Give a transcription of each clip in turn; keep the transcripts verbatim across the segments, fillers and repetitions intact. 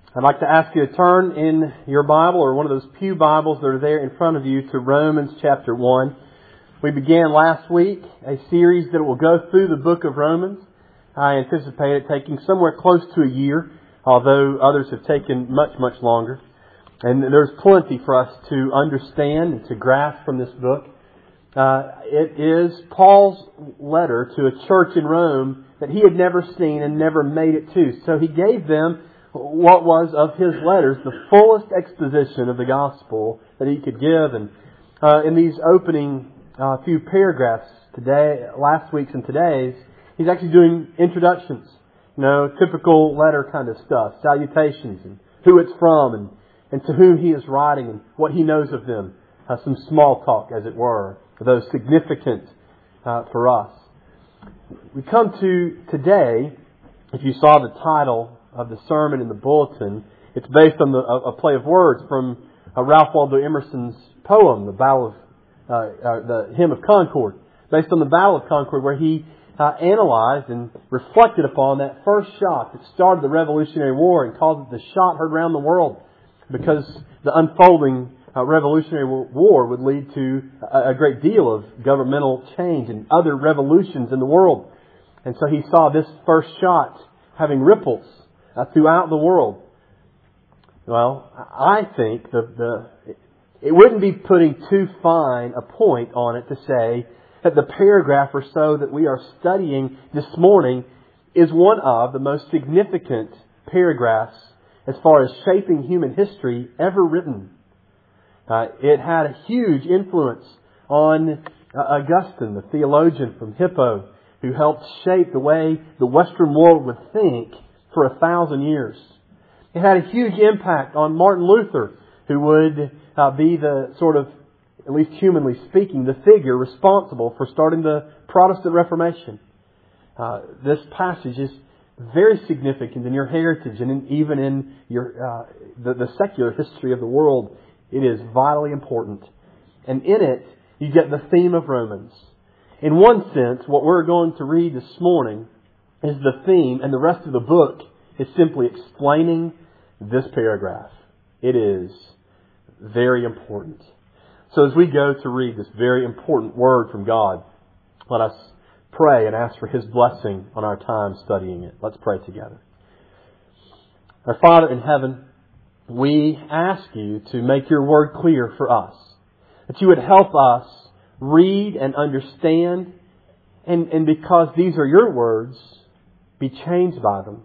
I'd like to ask you to turn in your Bible or one of those pew Bibles that are there in front of you to Romans chapter one. We began last week a series that will go through the book of Romans. I anticipate it taking somewhere close to a year, although others have taken much, much longer. And there's plenty for us to understand and to grasp from this book. Uh, it is Paul's letter to a church in Rome that he had never seen and never made it to. So he gave them what was of his letters the fullest exposition of the gospel that he could give. And uh, in these opening uh, few paragraphs today, last week's and today's, he's actually doing introductions. You know, typical letter kind of stuff, salutations and who it's from and, and to whom he is writing and what he knows of them. Uh, some small talk, as it were, those significant uh, for us. We come to today, if you saw the title of the sermon in the bulletin, it's based on the, a, a play of words from uh, Ralph Waldo Emerson's poem, the Battle of uh, uh, the Hymn of Concord, based on the Battle of Concord, where he uh, analyzed and reflected upon that first shot that started the Revolutionary War and called it the shot heard around the world, because the unfolding uh, Revolutionary War would lead to a, a great deal of governmental change and other revolutions in the world. And so he saw this first shot having ripples Uh, throughout the world. Well, I think the, the it wouldn't be putting too fine a point on it to say that the paragraph or so that we are studying this morning is one of the most significant paragraphs as far as shaping human history ever written. Uh, it had a huge influence on uh, Augustine, the theologian from Hippo, who helped shape the way the Western world would think for a thousand years. It had a huge impact on Martin Luther, who would uh, be the sort of, at least humanly speaking, the figure responsible for starting the Protestant Reformation. Uh, this passage is very significant in your heritage and in, even in your uh, the, the secular history of the world. It is vitally important. And in it, you get the theme of Romans. In one sense, what we're going to read this morning is the theme, and the rest of the book is simply explaining this paragraph. It is very important. So as we go to read this very important word from God, let us pray and ask for His blessing on our time studying it. Let's pray together. Our Father in heaven, we ask You to make Your word clear for us, that You would help us read and understand, and, and because these are Your words, be changed by them.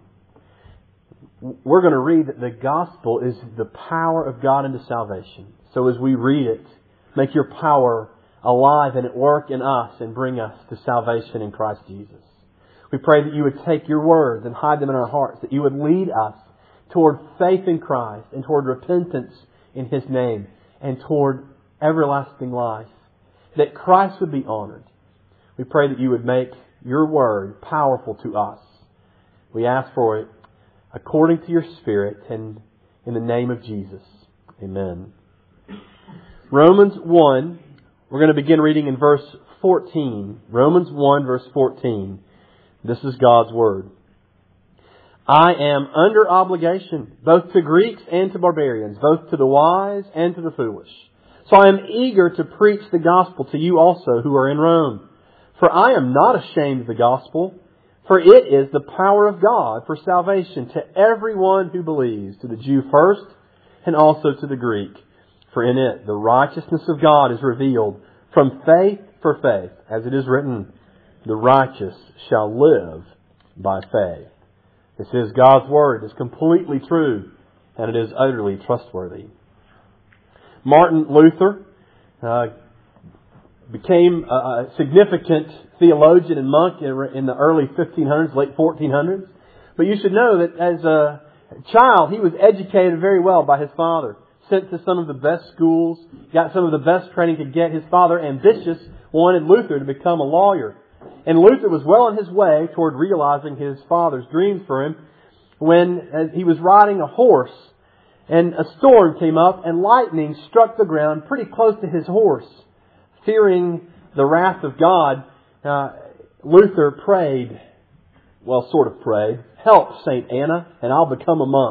We're going to read that the gospel is the power of God into salvation. So as we read it, make Your power alive and at work in us and bring us to salvation in Christ Jesus. We pray that You would take Your words and hide them in our hearts, that You would lead us toward faith in Christ and toward repentance in His name and toward everlasting life, that Christ would be honored. We pray that You would make Your word powerful to us. We ask for it according to Your Spirit and in the name of Jesus. Amen. Romans one, we're going to begin reading in verse fourteen. Romans one, verse fourteen. This is God's Word. I am under obligation, both to Greeks and to barbarians, both to the wise and to the foolish. So I am eager to preach the gospel to you also who are in Rome. For I am not ashamed of the gospel, for it is the power of God for salvation to everyone who believes, to the Jew first and also to the Greek. For in it the righteousness of God is revealed from faith for faith, as it is written, the righteous shall live by faith. This is God's Word. It is completely true and it is utterly trustworthy. Martin Luther uh, became a significant theologian and monk in the early fifteen hundreds, late fourteen hundreds. But you should know that as a child, he was educated very well by his father. Sent to some of the best schools, got some of the best training to get. His father, ambitious, wanted Luther to become a lawyer. And Luther was well on his way toward realizing his father's dreams for him when he was riding a horse and a storm came up and lightning struck the ground pretty close to his horse. Fearing the wrath of God, uh, Luther prayed, well, sort of prayed, help Saint Anna and I'll become a monk.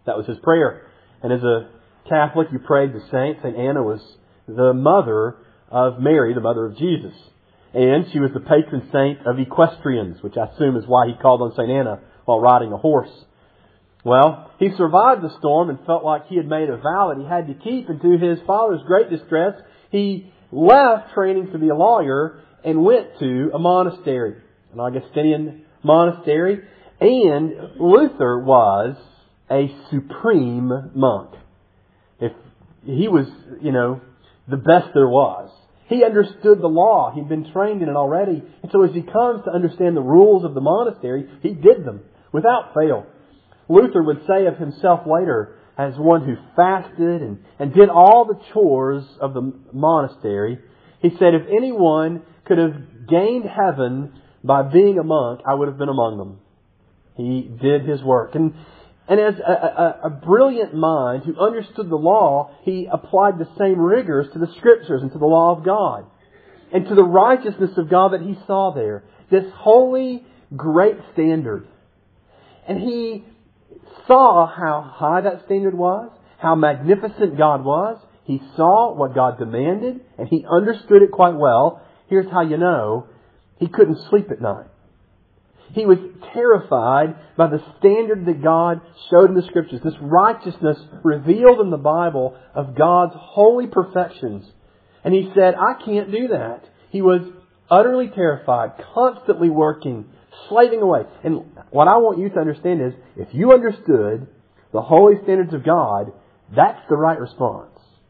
That was his prayer. And as a Catholic, you prayed the saint. Saint Anna was the mother of Mary, the mother of Jesus. And she was the patron saint of equestrians, which I assume is why he called on Saint Anna while riding a horse. Well, he survived the storm and felt like he had made a vow that he had to keep. And to his father's great distress, he left training to be a lawyer and went to a monastery, an Augustinian monastery. And Luther was a supreme monk. If he was, you know, the best there was. He understood the law. He'd been trained in it already. And so as he comes to understand the rules of the monastery, he did them without fail. Luther would say of himself later, as one who fasted and, and did all the chores of the monastery, he said, if anyone could have gained heaven by being a monk, I would have been among them. He did his work. And And as a, a, a brilliant mind who understood the law, he applied the same rigors to the Scriptures and to the law of God. And to the righteousness of God that he saw there. This holy, great standard. And he saw how high that standard was, how magnificent God was. He saw what God demanded, and he understood it quite well. Here's how you know. He couldn't sleep at night. He was terrified by the standard that God showed in the Scriptures. This righteousness revealed in the Bible of God's holy perfections. And he said, I can't do that. He was utterly terrified, constantly working, slaving away. And what I want you to understand is, if you understood the holy standards of God, that's the right response.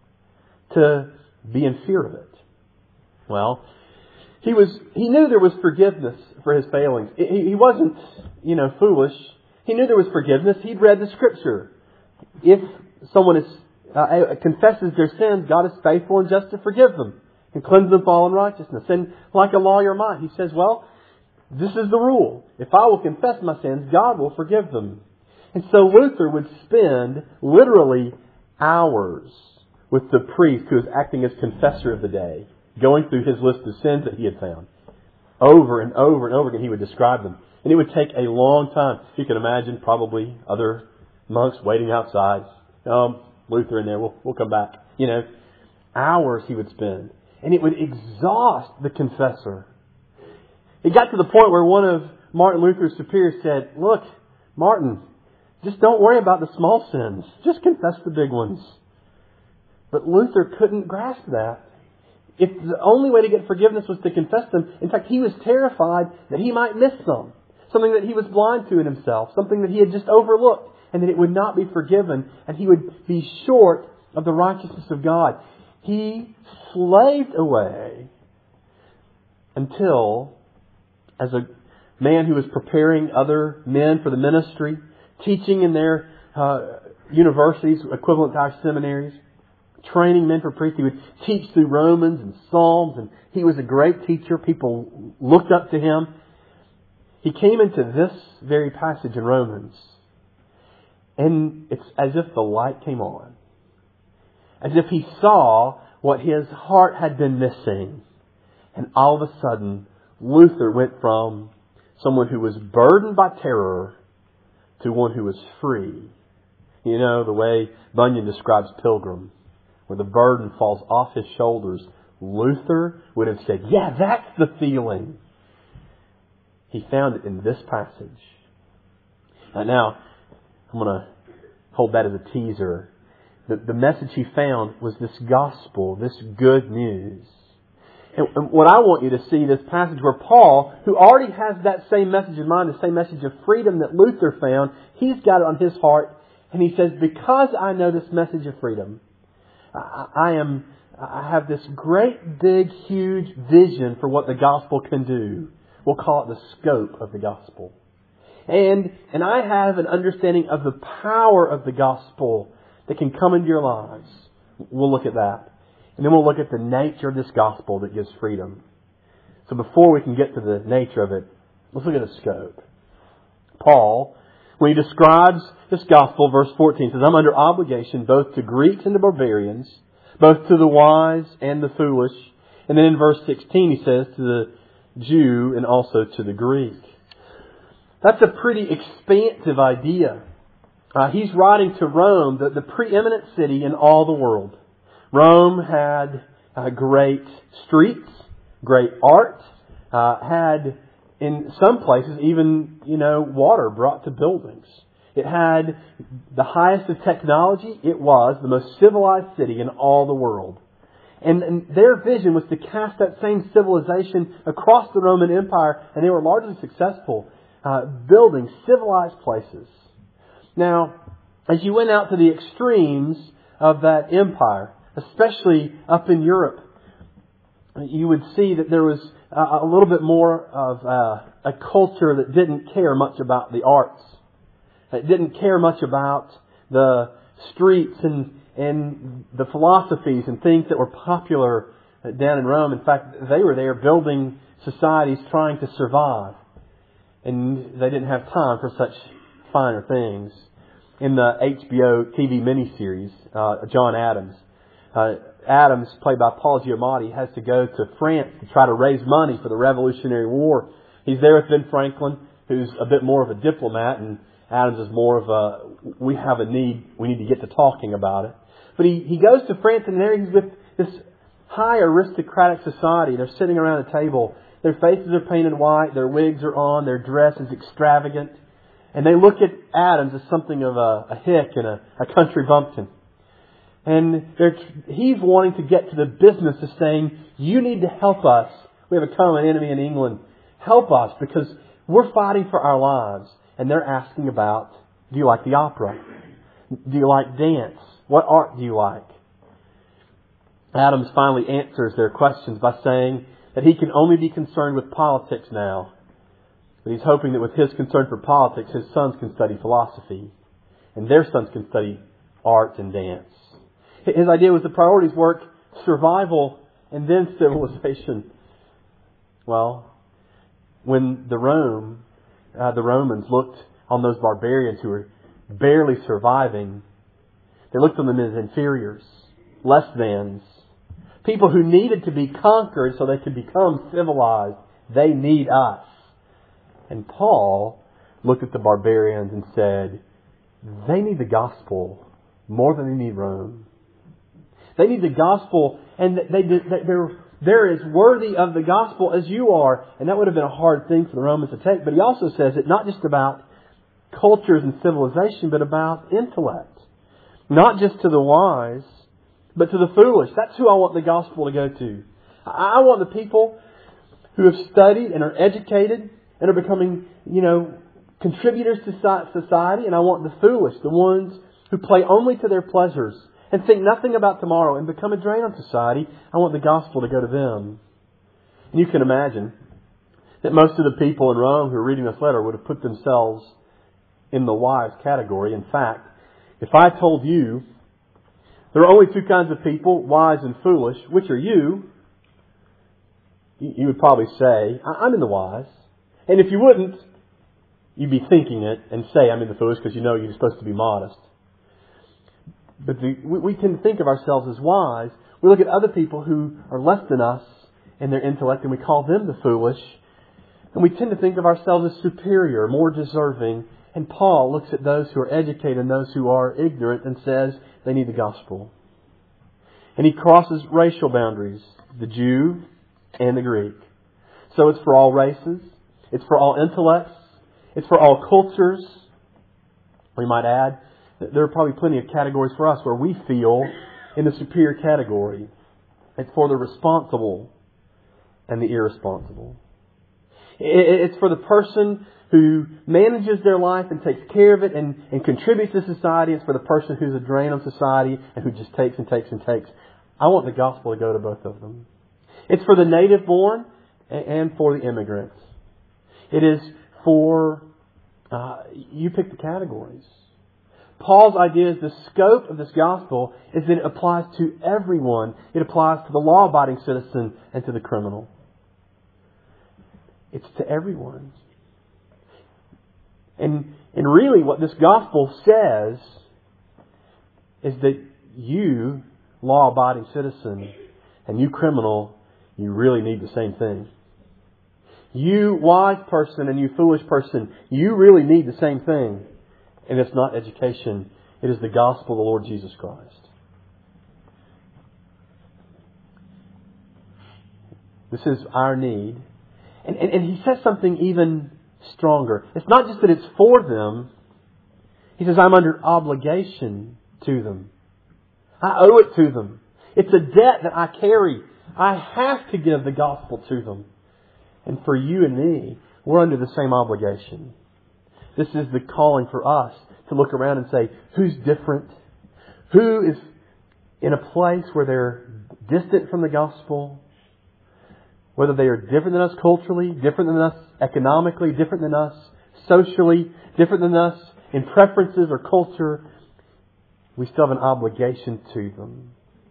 To be in fear of it. Well, He was. He knew there was forgiveness for his failings. He, he wasn't, you know, foolish. He knew there was forgiveness. He'd read the Scripture. If someone is, uh, confesses their sins, God is faithful and just to forgive them and cleanse them from all unrighteousness. And like a lawyer might, he says, well, this is the rule. If I will confess my sins, God will forgive them. And so Luther would spend literally hours with the priest who was acting as confessor of the day, going through his list of sins that he had found. Over and over and over again, he would describe them. And it would take a long time. You can imagine probably other monks waiting outside. Um, Luther in there, we'll, we'll come back. You know, hours he would spend. And it would exhaust the confessor. It got to the point where one of Martin Luther's superiors said, look, Martin, just don't worry about the small sins. Just confess the big ones. But Luther couldn't grasp that. If the only way to get forgiveness was to confess them, in fact, he was terrified that he might miss some. Something that he was blind to in himself. Something that he had just overlooked. And that it would not be forgiven. And he would be short of the righteousness of God. He slaved away until, as a man who was preparing other men for the ministry, teaching in their uh, universities, equivalent to our seminaries, training men for priests. He would teach through Romans and Psalms, and he was a great teacher. People looked up to him. He came into this very passage in Romans, and it's as if the light came on. As if he saw what his heart had been missing. And all of a sudden, Luther went from someone who was burdened by terror to one who was free. You know, the way Bunyan describes Pilgrim, where the burden falls off his shoulders. Luther would have said, yeah, that's the feeling. He found it in this passage. And now, I'm going to hold that as a teaser. The, the message he found was this gospel, this good news. And, and what I want you to see, this passage where Paul, who already has that same message in mind, the same message of freedom that Luther found, he's got it on his heart. And he says, because I know this message of freedom, I, I am, I have this great, big, huge vision for what the gospel can do. We'll call it the scope of the gospel. And, and I have an understanding of the power of the gospel that can come into your lives. We'll look at that. And then we'll look at the nature of this gospel that gives freedom. So before we can get to the nature of it, let's look at the scope. Paul, when he describes this gospel, verse fourteen, says, I'm under obligation both to Greeks and to barbarians, both to the wise and the foolish. And then in verse sixteen he says, to the Jew and also to the Greek. That's a pretty expansive idea. Uh, he's writing to Rome, the, the preeminent city in all the world. Rome had uh, great streets, great art, uh, had in some places even, you know, water brought to buildings. It had the highest of technology. It was the most civilized city in all the world. And, and their vision was to cast that same civilization across the Roman Empire, and they were largely successful, uh, building civilized places. Now, as you went out to the extremes of that empire, especially up in Europe, you would see that there was a, a little bit more of a, a culture that didn't care much about the arts. It didn't care much about the streets and, and the philosophies and things that were popular down in Rome. In fact, they were there building societies trying to survive. And they didn't have time for such finer things. In the H B O T V miniseries, uh, John Adams, uh, Adams, played by Paul Giamatti, has to go to France to try to raise money for the Revolutionary War. He's there with Ben Franklin, who's a bit more of a diplomat, and Adams is more of a, we have a need, we need to get to talking about it. But he, he goes to France, and there he's with this high aristocratic society. They're sitting around a table. Their faces are painted white, their wigs are on, their dress is extravagant. And they look at Adams as something of a, a hick and a, a country bumpkin. And he's wanting to get to the business of saying, you need to help us. We have a common enemy in England. Help us, because we're fighting for our lives. And they're asking about, do you like the opera? Do you like dance? What art do you like? Adams finally answers their questions by saying that he can only be concerned with politics now. But he's hoping that with his concern for politics, his sons can study philosophy. And their sons can study art and dance. His idea was the priorities work survival and then civilization. Well, when the Rome, uh, the Romans looked on those barbarians who were barely surviving, they looked on them as inferiors, less thans, people who needed to be conquered so they could become civilized. They need us. And Paul looked at the barbarians and said, they need the gospel more than they need Rome. They need the gospel, and they, they're, they're as worthy of the gospel as you are. And that would have been a hard thing for the Romans to take. But he also says it not just about cultures and civilization, but about intellect. Not just to the wise, but to the foolish. That's who I want the gospel to go to. I want the people who have studied and are educated and are becoming, you know, contributors to society. And I want the foolish, the ones who play only to their pleasures and think nothing about tomorrow and become a drain on society. I want the gospel to go to them. And you can imagine that most of the people in Rome who are reading this letter would have put themselves in the wise category. In fact, if I told you there are only two kinds of people, wise and foolish, which are you? You would probably say, I'm in the wise. And if you wouldn't, you'd be thinking it and say, I'm in the foolish, because you know you're supposed to be modest. But the, we, we tend to think of ourselves as wise. We look at other people who are less than us in their intellect, and we call them the foolish. And we tend to think of ourselves as superior, more deserving. And Paul looks at those who are educated and those who are ignorant and says they need the gospel. And he crosses racial boundaries, the Jew and the Greek. So it's for all races. It's for all intellects. It's for all cultures. We might add that there are probably plenty of categories for us where we feel in the superior category. It's for the responsible and the irresponsible. It's for the person who manages their life and takes care of it and, and contributes to society. It's for the person who's a drain on society and who just takes and takes and takes. I want the gospel to go to both of them. It's for the native born and for the immigrants. It is for, uh, you pick the categories. Paul's idea is the scope of this gospel is that it applies to everyone. It applies to the law-abiding citizen and to the criminal. It's to everyone. And, and really what this gospel says is that you, law-abiding citizen, and you criminal, you really need the same thing. You wise person and you foolish person, you really need the same thing. And it's not education. It is the gospel of the Lord Jesus Christ. This is our need. And, and, and he says something even stronger. It's not just that it's for them. He says, I'm under obligation to them. I owe it to them. It's a debt that I carry. I have to give the gospel to them. And for you and me, we're under the same obligation. This is the calling for us to look around and say, who's different? Who is in a place where they're distant from the gospel? Whether they are different than us culturally, different than us economically, different than us socially, different than us in preferences or culture, we still have an obligation to them.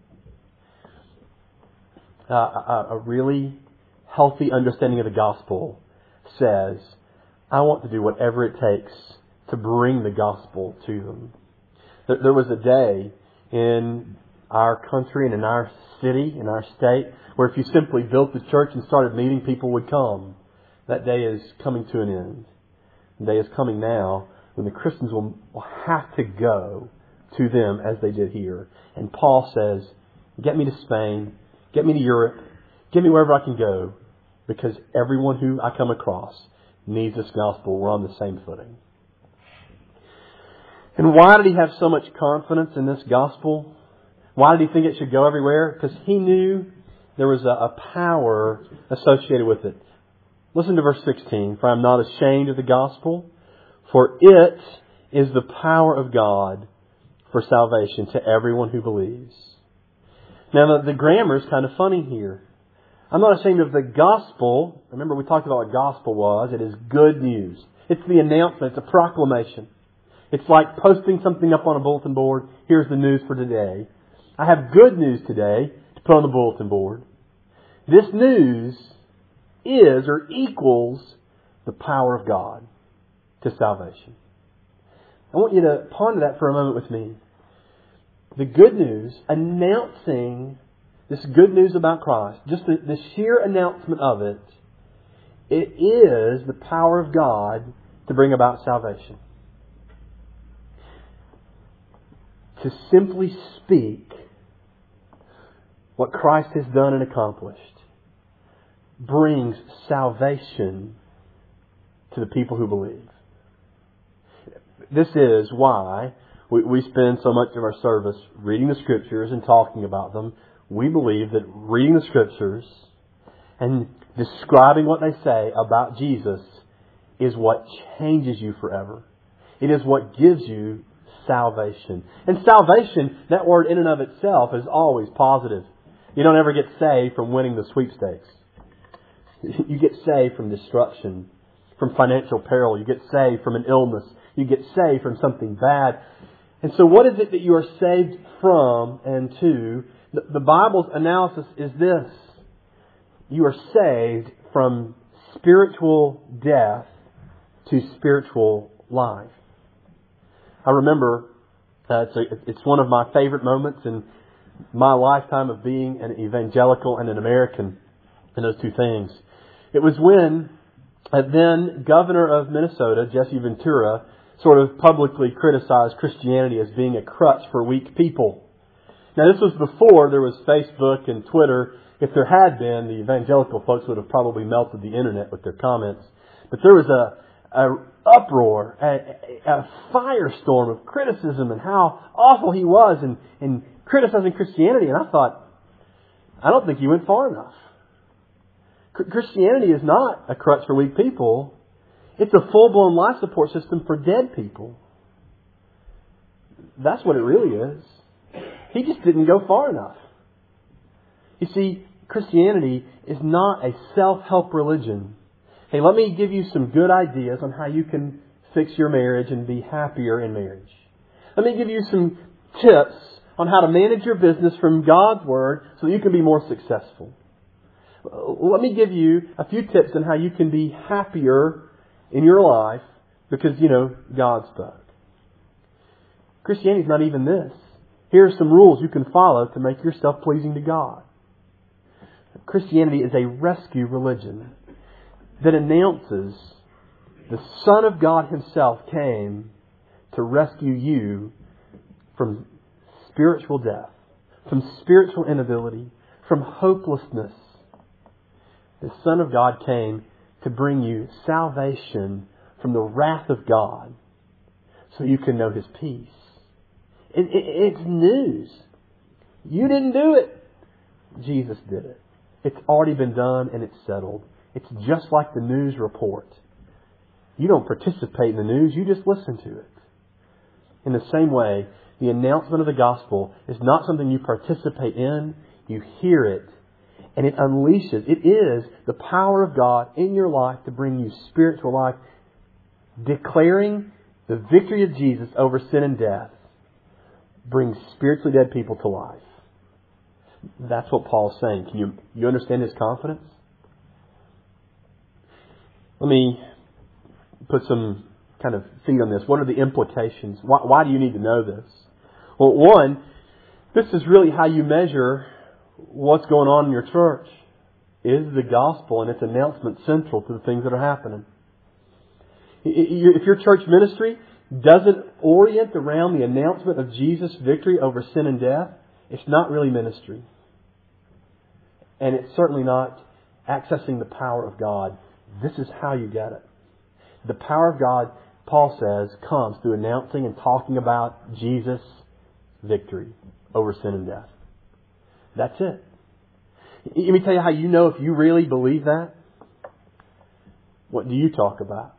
Uh, a, a really healthy understanding of the gospel says, I want to do whatever it takes to bring the gospel to them. There, there was a day in our country and in our city, in our state, where if you simply built the church and started meeting, people would come. That day is coming to an end. The day is coming now when the Christians will, will have to go to them as they did here. And Paul says, get me to Spain, get me to Europe, get me wherever I can go, because everyone who I come across needs this gospel. We're on the same footing. And why did he have so much confidence in this gospel? Why did he think it should go everywhere? Because he knew there was a, a power associated with it. Listen to verse sixteen. For I am not ashamed of the gospel, for it is the power of God for salvation to everyone who believes. Now the, the grammar is kind of funny here. I'm not ashamed of the gospel. Remember we talked about what gospel was. It is good news. It's the announcement. It's a proclamation. It's like posting something up on a bulletin board. Here's the news for today. I have good news today to put on the bulletin board. This news is or equals the power of God to salvation. I want you to ponder that for a moment with me. The good news, announcing this good news about Christ, just the, the sheer announcement of it, it is the power of God to bring about salvation. To simply speak what Christ has done and accomplished brings salvation to the people who believe. This is why we, we spend so much of our service reading the Scriptures and talking about them. We believe that reading the Scriptures and describing what they say about Jesus is what changes you forever. It is what gives you salvation. And salvation, that word in and of itself, is always positive. You don't ever get saved from winning the sweepstakes. You get saved from destruction, from financial peril. You get saved from an illness. You get saved from something bad. And so what is it that you are saved from and to? The, the Bible's analysis is this. You are saved from spiritual death to spiritual life. I remember uh, it's, a, it's one of my favorite moments in my lifetime of being an evangelical and an American, and those two things. It was when a then governor of Minnesota, Jesse Ventura, sort of publicly criticized Christianity as being a crutch for weak people. Now this was before there was Facebook and Twitter. If there had been, the evangelical folks would have probably melted the internet with their comments. But there was a a uproar, a, a firestorm of criticism and how awful he was in, in criticizing Christianity. And I thought, I don't think he went far enough. Christianity is not a crutch for weak people. It's a full-blown life support system for dead people. That's what it really is. He just didn't go far enough. You see, Christianity is not a self-help religion. Hey, let me give you some good ideas on how you can fix your marriage and be happier in marriage. Let me give you some tips on how to manage your business from God's Word so that you can be more successful. Let me give you a few tips on how you can be happier in your life because, you know, God spoke. Christianity is not even this. Here are some rules you can follow to make yourself pleasing to God. Christianity is a rescue religion that announces the Son of God Himself came to rescue you from spiritual death, from spiritual inability, from hopelessness. The Son of God came to bring you salvation from the wrath of God so you can know His peace. It, it, it's news. You didn't do it. Jesus did it. It's already been done and it's settled. It's just like the news report. You don't participate in the news, you just listen to it. In the same way, the announcement of the gospel is not something you participate in, you hear it, and it unleashes. It is the power of God in your life to bring you spiritual life, declaring the victory of Jesus over sin and death brings spiritually dead people to life. That's what Paul's saying. Can you, you understand his confidence? Let me put some kind of feet on this. What are the implications? Why, why do you need to know this? Well, one, this is really how you measure what's going on in your church. Is the gospel and its announcement central to the things that are happening? If your church ministry doesn't orient around the announcement of Jesus' victory over sin and death, it's not really ministry. And it's certainly not accessing the power of God. This is how you get it. The power of God, Paul says, comes through announcing and talking about Jesus' victory over sin and death. That's it. Let me tell you how you know if you really believe that. What do you talk about?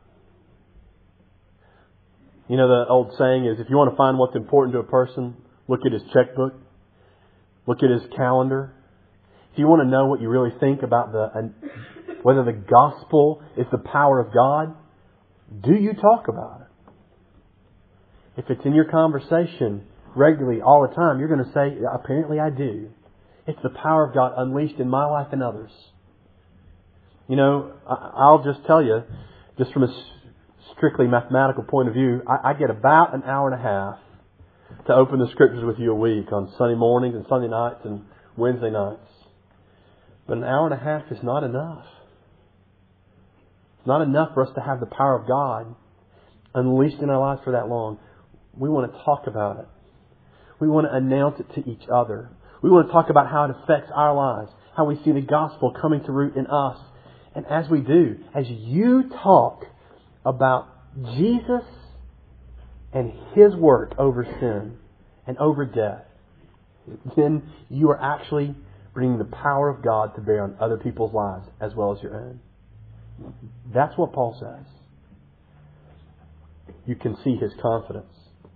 You know, the old saying is, if you want to find what's important to a person, look at his checkbook. Look at his calendar. If you want to know what you really think about the whether the gospel is the power of God, do you talk about it? If it's in your conversation regularly, all the time, you're going to say, apparently I do. It's the power of God unleashed in my life and others. You know, I'll just tell you, just from a strictly mathematical point of view, I get about an hour and a half to open the Scriptures with you a week on Sunday mornings and Sunday nights and Wednesday nights. But an hour and a half is not enough. It's not enough for us to have the power of God unleashed in our lives for that long. We want to talk about it. We want to announce it to each other. We want to talk about how it affects our lives, how we see the gospel coming to root in us. And as we do, as you talk about Jesus and His work over sin and over death, then you are actually bringing the power of God to bear on other people's lives as well as your own. That's what Paul says. You can see his confidence.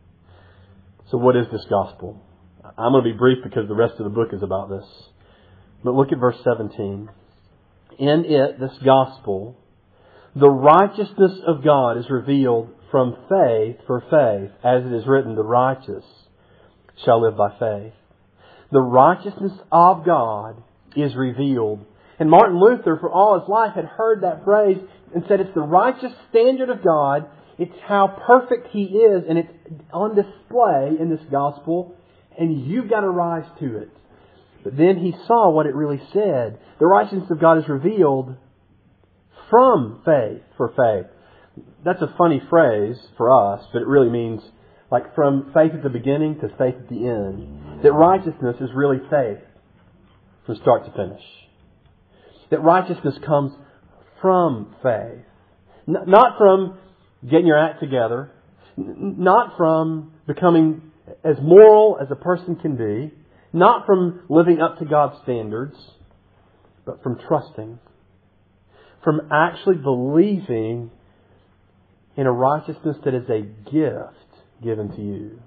So what is this gospel? I'm going to be brief because the rest of the book is about this. But look at verse seventeen. In it, this gospel, the righteousness of God is revealed from faith for faith, as it is written, the righteous shall live by faith. The righteousness of God is revealed. And Martin Luther, for all his life, had heard that phrase and said it's the righteous standard of God. It's how perfect He is, and it's on display in this gospel, and you've got to rise to it. But then he saw what it really said. The righteousness of God is revealed from faith for faith. That's a funny phrase for us, but it really means like from faith at the beginning to faith at the end. That righteousness is really faith from start to finish. That righteousness comes from faith. N- not from getting your act together. N- not from becoming as moral as a person can be. Not from living up to God's standards. But from trusting. From actually believing in a righteousness that is a gift given to you.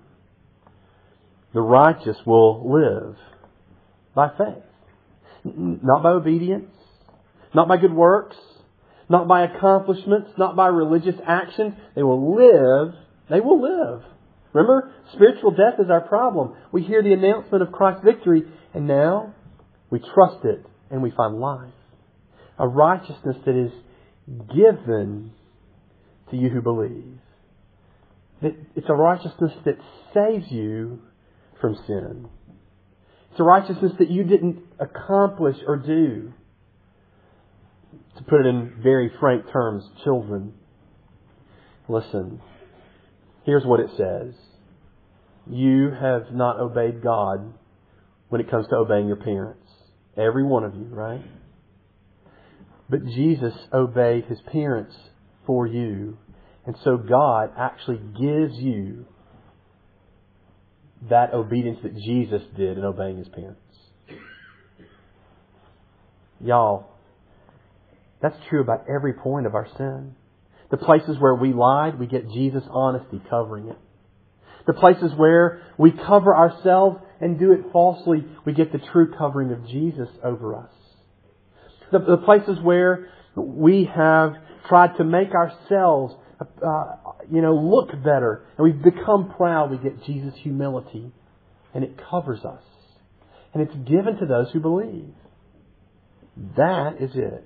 The righteous will live by faith. Not by obedience. Not by good works. Not by accomplishments. Not by religious action. They will live. They will live. Remember, spiritual death is our problem. We hear the announcement of Christ's victory, and now we trust it and we find life. A righteousness that is given to you who believe. It's a righteousness that saves you from sin. It's a righteousness that you didn't accomplish or do. To put it in very frank terms, children, listen. here's what it says. You have not obeyed God when it comes to obeying your parents. Every one of you, right? But Jesus obeyed His parents for you. And so God actually gives you that obedience that Jesus did in obeying His parents. Y'all, that's true about every point of our sin. The places where we lied, we get Jesus' honesty covering it. The places where we cover ourselves and do it falsely, we get the true covering of Jesus over us. The, the places where we have tried to make ourselves uh, you know, look better and we've become proud, we get Jesus' humility and it covers us. And it's given to those who believe. That is it.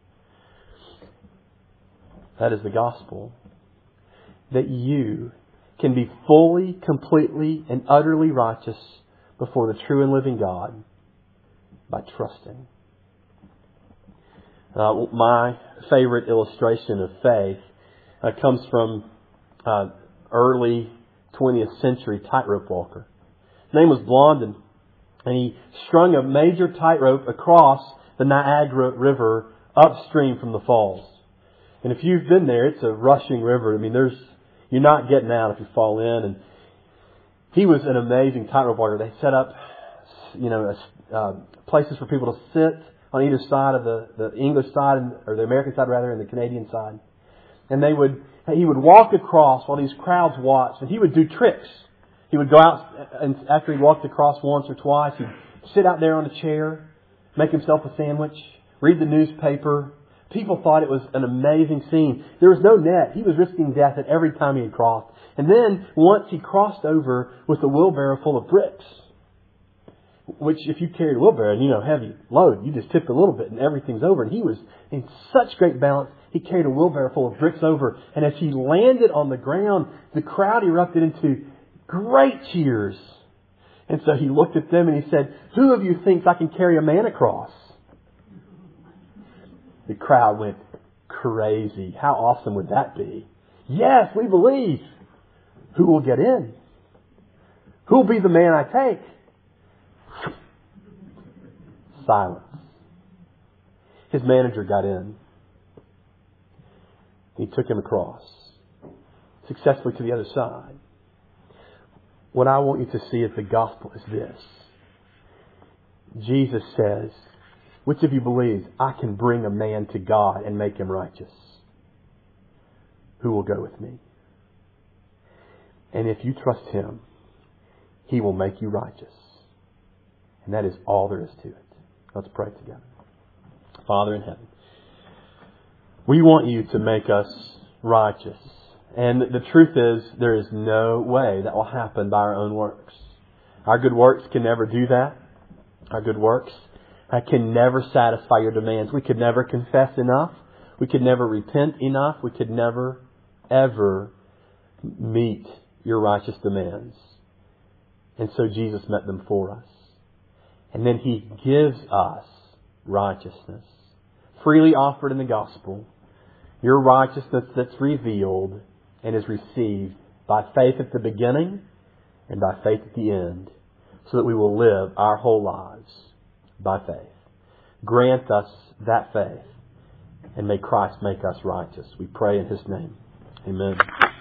That is the gospel. That you can be fully, completely, and utterly righteous before the true and living God by trusting. Uh, my favorite illustration of faith uh, comes from uh, early twentieth century tightrope walker. His name was Blondin, and he strung a major tightrope across the Niagara River upstream from the falls. And if you've been there, it's a rushing river. I mean, there's you're not getting out if you fall in. And he was an amazing tightrope walker. They set up, you know, uh, places for people to sit on either side of the, the English side, and, or the American side rather, and the Canadian side. And they would, he would walk across while these crowds watched, and he would do tricks. He would go out, and after he walked across once or twice, he'd sit out there on a chair, make himself a sandwich, read the newspaper. People thought it was an amazing scene. There was no net. He was risking death at every time he had crossed. And then once he crossed over with a wheelbarrow full of bricks, which if you carried a wheelbarrow, you know, heavy load, you just tip a little bit and everything's over. And he was in such great balance, he carried a wheelbarrow full of bricks over. And as he landed on the ground, the crowd erupted into great cheers. And so he looked at them and he said, "Who of you thinks I can carry a man across?" The crowd went crazy. How awesome would that be? Yes, we believe. Who will get in? Who will be the man I take? Silence. His manager got in. He took him across successfully to the other side. What I want you to see as the gospel is this. Jesus says, which of you believes I can bring a man to God and make him righteous? Who will go with me? And if you trust Him, He will make you righteous. And that is all there is to it. Let's pray together. Father in heaven, we want You to make us righteous. And the truth is, there is no way that will happen by our own works. Our good works can never do that. Our good works I can never satisfy Your demands. We could never confess enough. We could never repent enough. We could never, ever meet Your righteous demands. And so Jesus met them for us. And then He gives us righteousness, freely offered in the gospel. Your righteousness that's revealed and is received by faith at the beginning and by faith at the end, so that we will live our whole lives by faith. Grant us that faith, and may Christ make us righteous. We pray in His name. Amen.